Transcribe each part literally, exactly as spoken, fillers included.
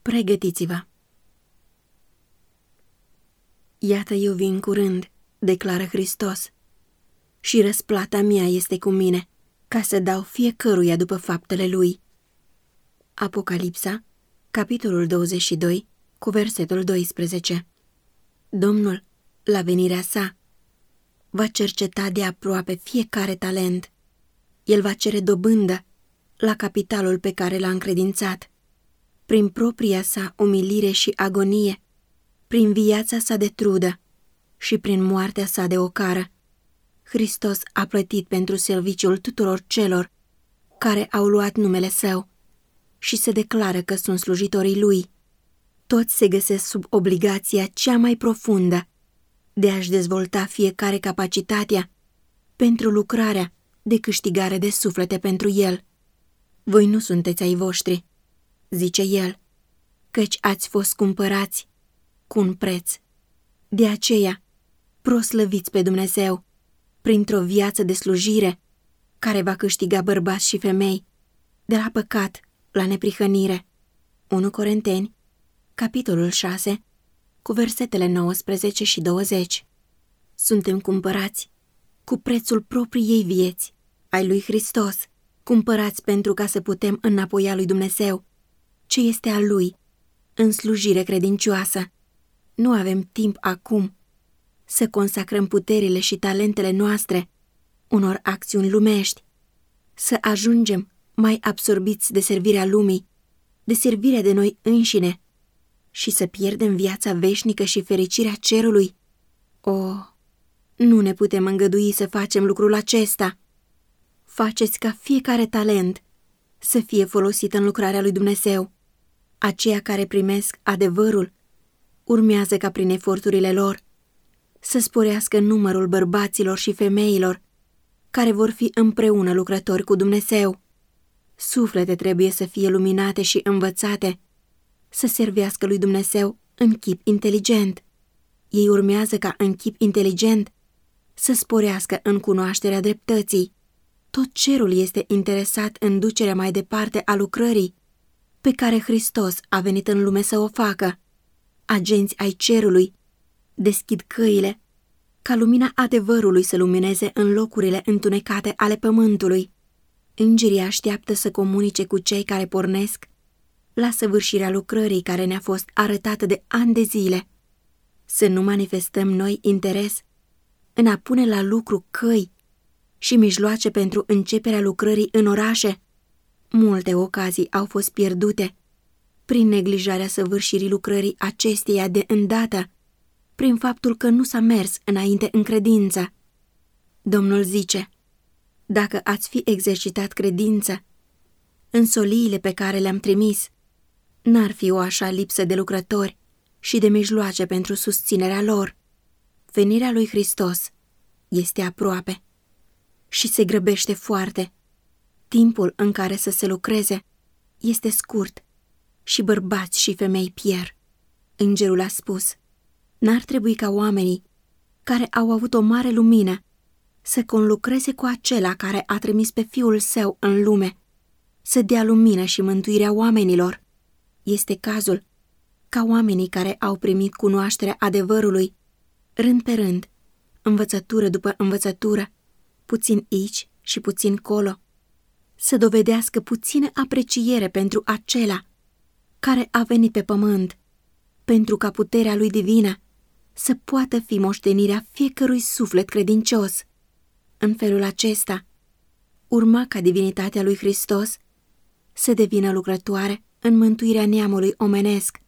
Pregătiți-vă! Iată, eu vin curând, declară Hristos, și răsplata mea este cu mine, ca să dau fiecăruia după faptele lui. Apocalipsa, capitolul douăzeci și doi, cu versetul doisprezece. Domnul, la venirea sa, va cerceta de aproape fiecare talent. El va cere dobândă la capitalul pe care l-a încredințat, prin propria sa umilire și agonie, prin viața sa de trudă și prin moartea sa de ocară. Hristos a plătit pentru serviciul tuturor celor care au luat numele său și se declară că sunt slujitorii lui. Toți se găsesc sub obligația cea mai profundă de a-și dezvolta fiecare capacitatea pentru lucrarea de câștigare de suflete pentru el. Voi nu sunteți ai voștri, zice el, căci ați fost cumpărați cu un preț. De aceea, proslăviți pe Dumnezeu printr-o viață de slujire care va câștiga bărbați și femei de la păcat la neprihănire. unu Corinteni, capitolul șase, cu versetele nouăsprezece și douăzeci. Suntem cumpărați cu prețul propriei vieți, ai lui Hristos, cumpărați pentru ca să putem înapoia lui Dumnezeu ce este al lui, în slujire credincioasă. Nu avem timp acum să consacrăm puterile și talentele noastre unor acțiuni lumești, să ajungem mai absorbiți de servirea lumii, de servirea de noi înșine și să pierdem viața veșnică și fericirea cerului. O, nu ne putem îngădui să facem lucrul acesta. Faceți ca fiecare talent să fie folosit în lucrarea lui Dumnezeu. Aceia care primesc adevărul urmează ca prin eforturile lor să sporească numărul bărbaților și femeilor care vor fi împreună lucrători cu Dumnezeu. Suflete trebuie să fie luminate și învățate să servească lui Dumnezeu în chip inteligent. Ei urmează ca în chip inteligent să sporească în cunoașterea dreptății. Tot cerul este interesat în ducerea mai departe a lucrării pe care Hristos a venit în lume să o facă. Agenți ai cerului deschid căile ca lumina adevărului să lumineze în locurile întunecate ale pământului. Îngerii așteaptă să comunice cu cei care pornesc la săvârșirea lucrării care ne-a fost arătată de ani de zile. Să nu manifestăm noi interes în a pune la lucru căi și mijloace pentru începerea lucrării în orașe. Multe ocazii au fost pierdute prin neglijarea săvârșirii lucrării acesteia de îndată, prin faptul că nu s-a mers înainte în credință. Domnul zice, dacă ați fi exercitat credință în soliile pe care le-am trimis, n-ar fi o așa lipsă de lucrători și de mijloace pentru susținerea lor. Venirea lui Hristos este aproape și se grăbește foarte. Timpul în care să se lucreze este scurt și bărbați și femei pierd. Îngerul a spus, n-ar trebui ca oamenii care au avut o mare lumină să conlucreze cu acela care a trimis pe Fiul Său în lume, să dea lumină și mântuirea oamenilor. Este cazul ca oamenii care au primit cunoașterea adevărului, rând pe rând, învățătură după învățătură, puțin aici și puțin colo, să dovedească puțină apreciere pentru acela care a venit pe pământ, pentru ca puterea lui divină să poată fi moștenirea fiecărui suflet credincios. În felul acesta, urma ca divinitatea lui Hristos să devină lucrătoare în mântuirea neamului omenesc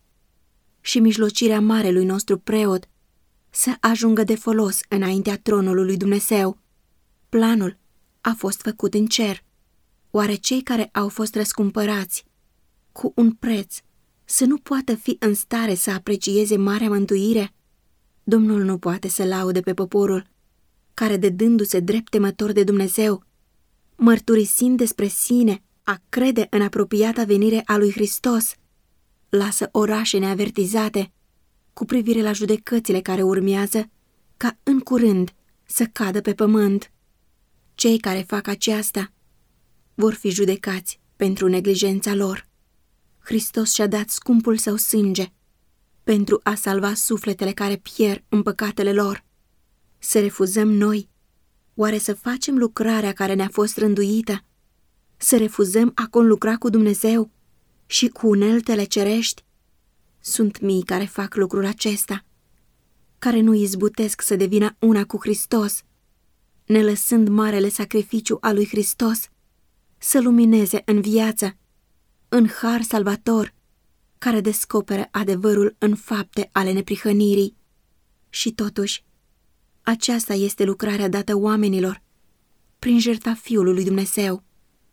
și mijlocirea marelui nostru preot să ajungă de folos înaintea tronului lui Dumnezeu. Planul a fost făcut în cer. Oare cei care au fost răscumpărați cu un preț să nu poată fi în stare să aprecieze marea mântuire? Domnul nu poate să laude pe poporul care, dedându-se drept temător de Dumnezeu, mărturisind despre sine a crede în apropiata venire a lui Hristos, lasă orașe neavertizate cu privire la judecățile care urmează ca în curând să cadă pe pământ. Cei care fac aceasta vor fi judecați pentru neglijența lor. Hristos și-a dat scumpul său sânge pentru a salva sufletele care pierd în păcatele lor. Să refuzăm noi? Oare să facem lucrarea care ne-a fost rânduită? Să refuzăm a conlucra cu Dumnezeu și cu uneltele cerești? Sunt mii care fac lucrul acesta, care nu izbutesc să devină una cu Hristos, ne lăsând marele sacrificiu al lui Hristos să lumineze în viață, în har salvator, care descoperă adevărul în fapte ale neprihănirii. Și totuși, aceasta este lucrarea dată oamenilor prin jertfa Fiului lui Dumnezeu.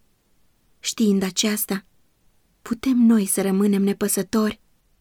Știind aceasta, putem noi să rămânem nepăsători?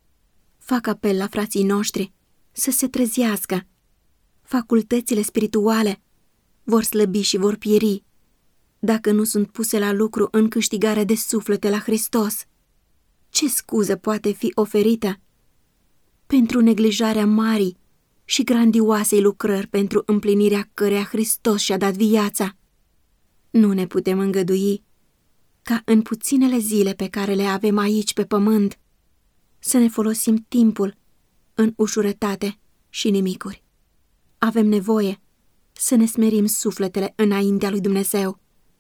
Fac apel la frații noștri să se trezească. Facultățile spirituale vor slăbi și vor pieri dacă nu sunt puse la lucru în câștigarea de suflete la Hristos. Ce scuză poate fi oferită pentru neglijarea marii și grandioasei lucrări pentru împlinirea căreia Hristos și-a dat viața? Nu ne putem îngădui ca în puținele zile pe care le avem aici pe pământ să ne folosim timpul în ușurătate și nimicuri. Avem nevoie să ne smerim sufletele înaintea lui Dumnezeu,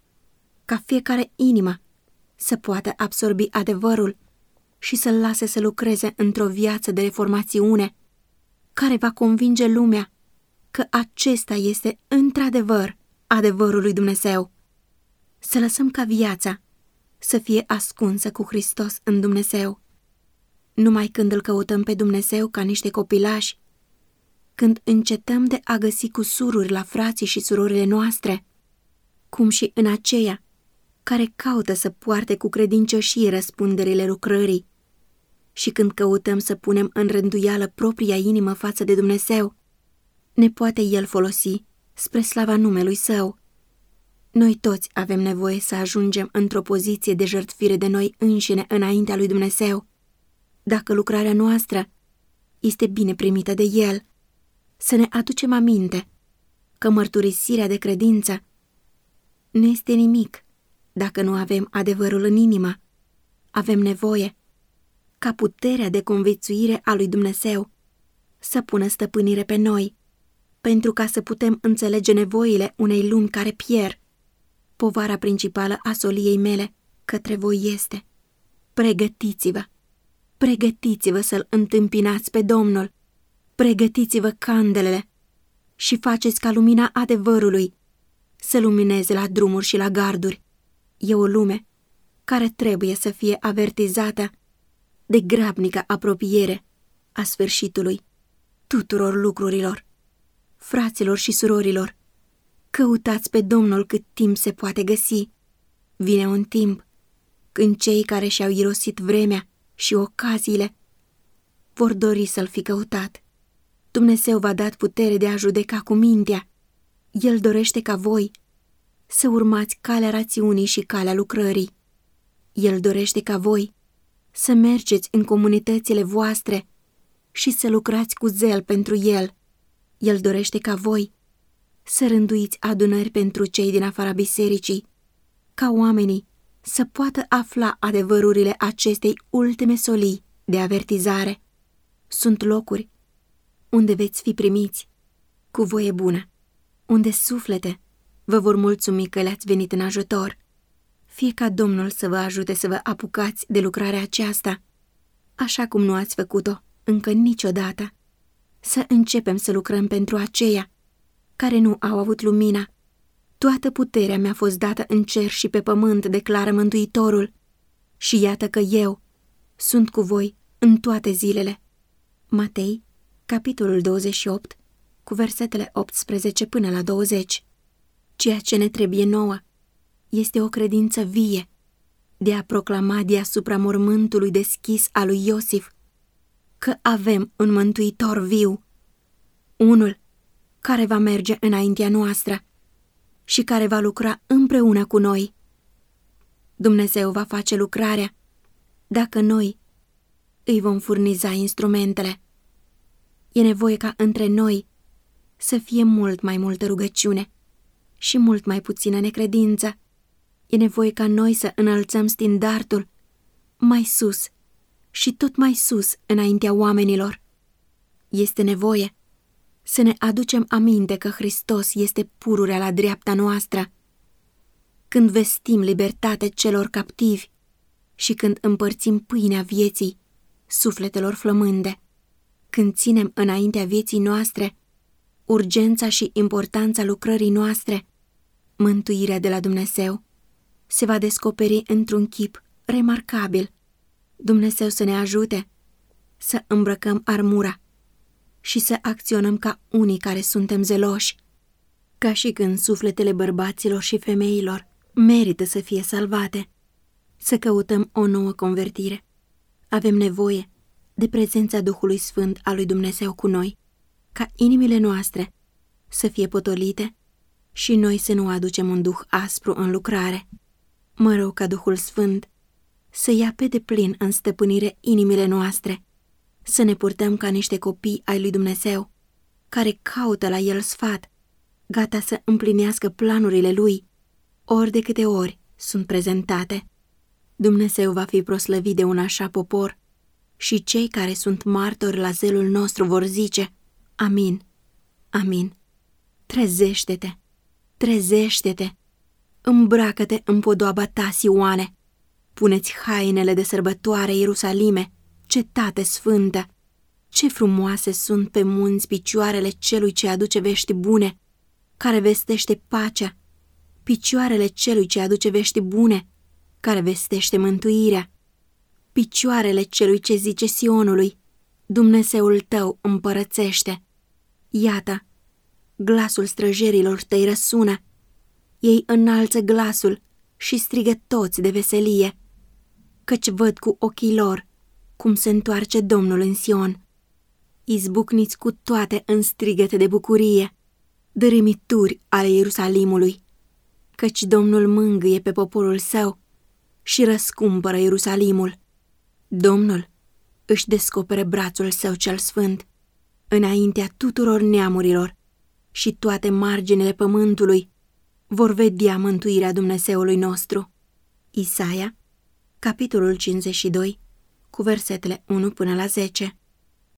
ca fiecare inimă să poată absorbi adevărul și să-l lase să lucreze într-o viață de reformațiune care va convinge lumea că acesta este într-adevăr adevărul lui Dumnezeu. Să lăsăm ca viața să fie ascunsă cu Hristos în Dumnezeu. Numai când îl căutăm pe Dumnezeu ca niște copilași, când încetăm de a găsi cusururi la frații și surorile noastre, cum și în aceia care caută să poarte cu credincioșie răspunderile lucrării, și când căutăm să punem în rânduială propria inimă față de Dumnezeu, ne poate El folosi spre slava numelui Său. Noi toți avem nevoie să ajungem într-o poziție de jertfire de noi înșine înaintea lui Dumnezeu, dacă lucrarea noastră este bine primită de El. Să ne aducem aminte că mărturisirea de credință nu este nimic dacă nu avem adevărul în inimă. Avem nevoie ca puterea de conviețuire a lui Dumnezeu să pună stăpânire pe noi, pentru ca să putem înțelege nevoile unei lumi care pierd. Povara principală a soliei mele către voi este: pregătiți-vă, pregătiți-vă să-L întâmpinați pe Domnul, pregătiți-vă candelele și faceți ca lumina adevărului să lumineze la drumuri și la garduri. E o lume care trebuie să fie avertizată de grabnică apropiere a sfârșitului tuturor lucrurilor. Fraților și surorilor, căutați pe Domnul cât timp se poate găsi. Vine un timp când cei care și-au irosit vremea și ocaziile vor dori să-L fi căutat. Dumnezeu v-a dat putere de a judeca cu mintea. El dorește ca voi să urmați calea rațiunii și calea lucrării. El dorește ca voi să mergeți în comunitățile voastre și să lucrați cu zel pentru El. El dorește ca voi să rânduiți adunări pentru cei din afara bisericii, ca oamenii să poată afla adevărurile acestei ultime solii de avertizare. Sunt locuri unde veți fi primiți cu voie bună, unde suflete vă vor mulțumi că le-ați venit în ajutor. Fie ca Domnul să vă ajute să vă apucați de lucrarea aceasta, așa cum nu ați făcut-o încă niciodată. Să începem să lucrăm pentru aceia care nu au avut lumina. Toată puterea mi-a fost dată în cer și pe pământ, declară Mântuitorul, și iată că eu sunt cu voi în toate zilele. Matei, capitolul douăzeci și opt, cu versetele optsprezece până la douăzeci. Ceea ce ne trebuie nouă este o credință vie de a proclama deasupra mormântului deschis al lui Iosif că avem un Mântuitor viu, unul care va merge înaintea noastră și care va lucra împreună cu noi. Dumnezeu va face lucrarea dacă noi îi vom furniza instrumentele. E nevoie ca între noi să fie mult mai multă rugăciune și mult mai puțină necredință. E nevoie ca noi să înălțăm standardul mai sus și tot mai sus înaintea oamenilor. Este nevoie să ne aducem aminte că Hristos este pururea la dreapta noastră. Când vestim libertate celor captivi și când împărțim pâinea vieții sufletelor flămânde, când ținem înaintea vieții noastre urgența și importanța lucrării noastre, mântuirea de la Dumnezeu se va descoperi într-un chip remarcabil. Dumnezeu să ne ajute să îmbrăcăm armura și să acționăm ca unii care suntem zeloși, ca și când sufletele bărbaților și femeilor merită să fie salvate, să căutăm o nouă convertire. Avem nevoie de prezența Duhului Sfânt al lui Dumnezeu cu noi, ca inimile noastre să fie potolite și noi să nu aducem un duh aspru în lucrare. Mă rog ca Duhul Sfânt să ia pe deplin în stăpânire inimile noastre, să ne purtăm ca niște copii ai lui Dumnezeu, care caută la El sfat, gata să împlinească planurile Lui, ori de câte ori sunt prezentate. Dumnezeu va fi proslăvit de un așa popor și cei care sunt martori la zelul nostru vor zice: Amin, amin. Trezește-te, trezește-te, îmbracă-te în podoaba ta, Sioane, puneți hainele de sărbătoare, Ierusalime, cetate sfântă. Ce frumoase sunt pe munți picioarele celui ce aduce vești bune, care vestește pacea, picioarele celui ce aduce vești bune, care vestește mântuirea, picioarele celui ce zice Sionului: Dumnezeul tău împărățește. Iată, glasul străjerilor tăi răsună, ei înalță glasul și strigă toți de veselie, căci văd cu ochii lor cum se întoarce Domnul în Sion. Izbucniți cu toate în strigăte de bucurie, dărâmituri ale Ierusalimului, căci Domnul mângâie pe poporul său și răscumpără Ierusalimul. Domnul își descoperă brațul său cel sfânt înaintea tuturor neamurilor și toate marginile pământului vor vedea mântuirea Dumnezeului nostru. Isaia, capitolul cincizeci și doi, cu versetele unu până la zece.